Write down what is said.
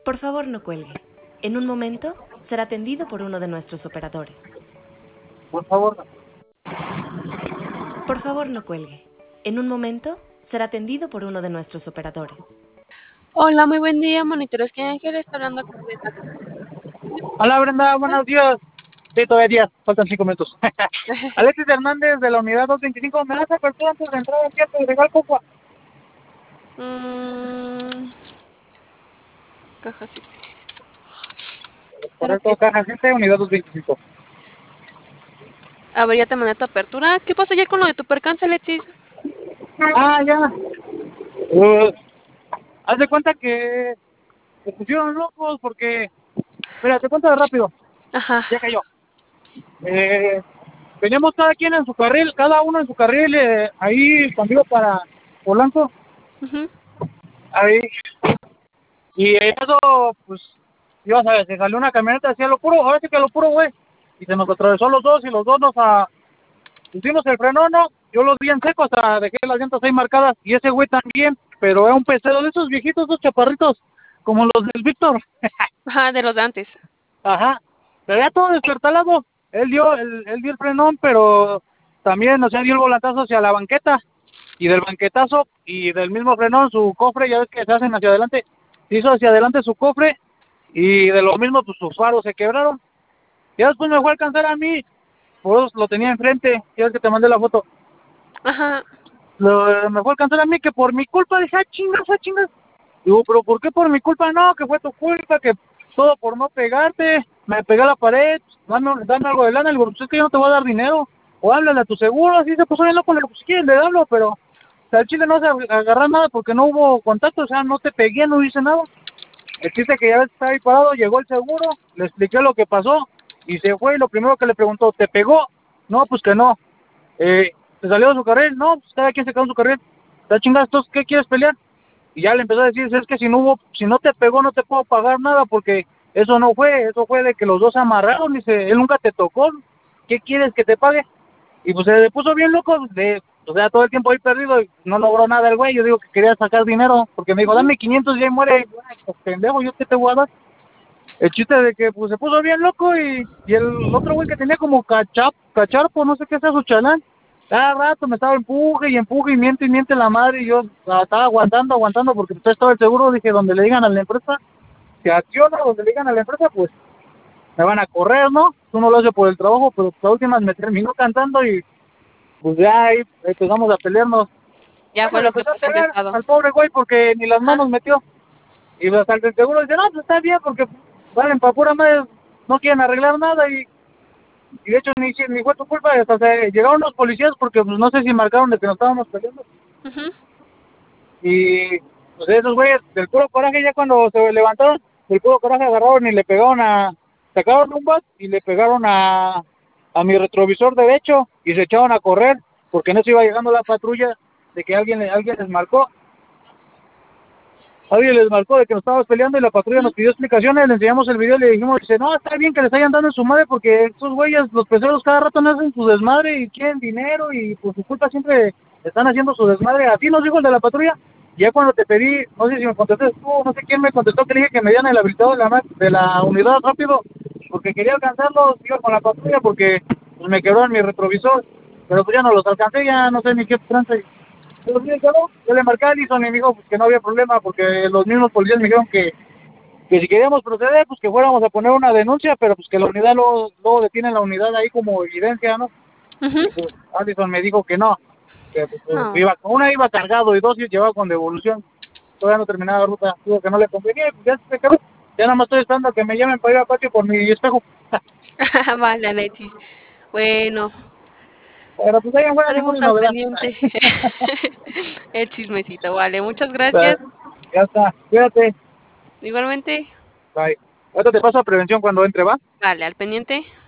Por favor, no cuelgue. En un momento será atendido por uno de nuestros operadores. Por favor. Por favor, no cuelgue. En un momento será atendido por uno de nuestros operadores. Hola, muy buen día, monitores. ¿Quién Ángel está hablando con Brenda? Hola Brenda, buenos días. Sí, todavía días, faltan 5 minutos. Alexis Hernández de la unidad 225, ¿me das apertura antes de entrar aquí a Pedregal, Cocua? Caja 7. Correcto, caja 7, unidad 225. A ver, ya te mandé tu apertura. ¿Qué pasó ayer con lo de tu percance, Alexis? Ah, ya. Haz de cuenta que se pusieron locos porque... Mira, te cuento de rápido. Ajá. Ya cayó. Veníamos cada quien en su carril, cada uno en su carril, ahí conmigo para Polanco. Uh-huh. Ahí. Y eso, pues, ya sabes, se salió una camioneta hacia lo puro, ahora sí que a lo puro, güey. Y se nos atravesó los dos y los dos pusimos el freno, no. Yo los vi en seco, hasta dejé las llantas ahí marcadas. Y ese güey también, pero era un pecero de esos viejitos, esos chaparritos, como los del Víctor. Ajá, de los de antes. Ajá. Pero ya todo despertalado. Él dio el frenón, pero también, o sea, dio el volantazo hacia la banqueta. Y del banquetazo y del mismo frenón, su cofre, ya ves que se hacen hacia adelante, se hizo hacia adelante su cofre. Y de lo mismo, pues sus faros se quebraron. Ya después me fue a alcanzar a mí, pues lo tenía enfrente, ya ves que te mandé la foto. Ajá. Me fue a alcanzar a mí que por mi culpa, dije, chingas. Digo, pero ¿por qué por mi culpa? No, que fue tu culpa, que todo por no pegarte, me pegué a la pared, dame algo de lana. Le digo, pues es que yo no te voy a dar dinero, o háblale a tu seguro. Así se puso bien loco, le digo, pues si quieres le hablo, pero o sea, el chile no se agarra nada porque no hubo contacto, o sea, no te pegué, no hice nada. El chiste que ya ves, estaba ahí parado, llegó el seguro, le expliqué lo que pasó y se fue. Y lo primero que le preguntó, ¿te pegó? No, pues que no. ¿Se salió de su carril? No, pues cada quien se quedó en su carril. ¿Está chingada? ¿Entonces qué quieres pelear? Y ya le empezó a decir, es que si no te pegó no te puedo pagar nada porque eso fue de que los dos se amarraron. Dice, él nunca te tocó, ¿qué quieres que te pague? Y pues se puso bien loco, o sea, todo el tiempo ahí perdido y no logró nada el güey. Yo digo que quería sacar dinero porque me dijo, dame 500 y ahí muere. Pues, pendejo, ¿yo qué te voy a dar? El chiste de que pues se puso bien loco y el otro güey que tenía como cacharpo, no sé qué sea su chalán. Cada rato me estaba empuje y miente la madre, y yo estaba aguantando porque pues estaba el seguro. Dije, donde le digan a la empresa, se acciona, donde le digan a la empresa, pues me van a correr, ¿no? Uno lo hace por el trabajo, pero la última me terminó cantando y pues ya ahí empezamos a pelearnos. Ya Bueno, fue le lo que empezó a pasó el pegar estado. al pobre güey porque ni las Ajá. manos metió. Y hasta el seguro dice, no, pues está bien porque valen para pura madre, no quieren arreglar nada. Y de hecho ni fue tu culpa, hasta llegaron los policías porque pues no sé si marcaron de que nos estábamos peleando. Uh-huh. Y pues esos güeyes del puro coraje, ya cuando se levantaron del puro coraje, agarraron y le pegaron sacaron un bat y le pegaron a mi retrovisor derecho y se echaron a correr porque no se iba llegando la patrulla de que alguien les marcó. Alguien les marcó de que nos estábamos peleando y la patrulla nos pidió explicaciones. Le enseñamos el video y le dijimos, dice, no, está bien que les hayan dado en su madre porque esos güeyes, los peceros, cada rato no hacen su desmadre y quieren dinero y por su culpa siempre están haciendo su desmadre. Así nos dijo el de la patrulla. Ya cuando te pedí, no sé si me contestaste tú, no sé quién me contestó, que dije que me dieran el habilitado de la unidad rápido porque quería alcanzarlos, iba con la patrulla porque pues, me quebró en mi retrovisor, pero pues ya no los alcancé, ya no sé ni qué tranza. Pero sí, claro, yo le marqué a Alison y me dijo pues, que no había problema porque los mismos policías me dijeron que si queríamos proceder, pues que fuéramos a poner una denuncia, pero pues que la unidad luego detienen la unidad ahí como evidencia, ¿no? Uh-huh. Pues, Alison me dijo que no, que pues, No. iba cargado y dos llevaba con devolución. Todavía no terminaba la ruta, digo que no le convenía, pues ya se quedó. Ya nada más estoy esperando a que me llamen para ir al patio por mi espejo. Vale, Alexis. Bueno, Pero pues ahí afuera estaremos ninguna al novedad. pendiente. El chismecito, vale. Muchas gracias. Ya está, cuídate. Igualmente. Bye. Ahorita te paso a prevención cuando entre, ¿va? Vale, al pendiente.